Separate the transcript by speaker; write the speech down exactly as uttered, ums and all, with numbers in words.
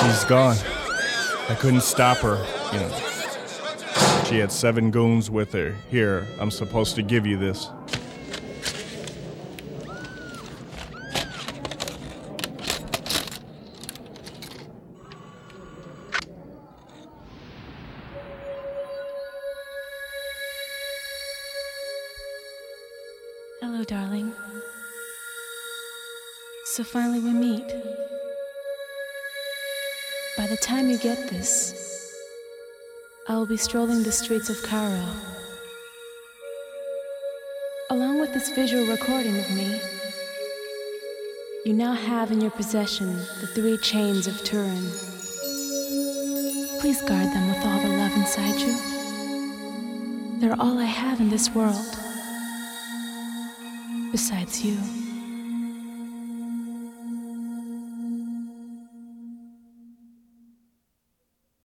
Speaker 1: She's gone. I couldn't stop her, you know. She had seven goons with her. Here, I'm supposed to give you this.
Speaker 2: Hello, darling. So finally we meet. By the time you get this, I will be strolling the streets of Cairo. Along with this visual recording of me, you now have in your possession the three chains of Turin. Please guard them with all the love inside you. They're all I have in this world, besides you.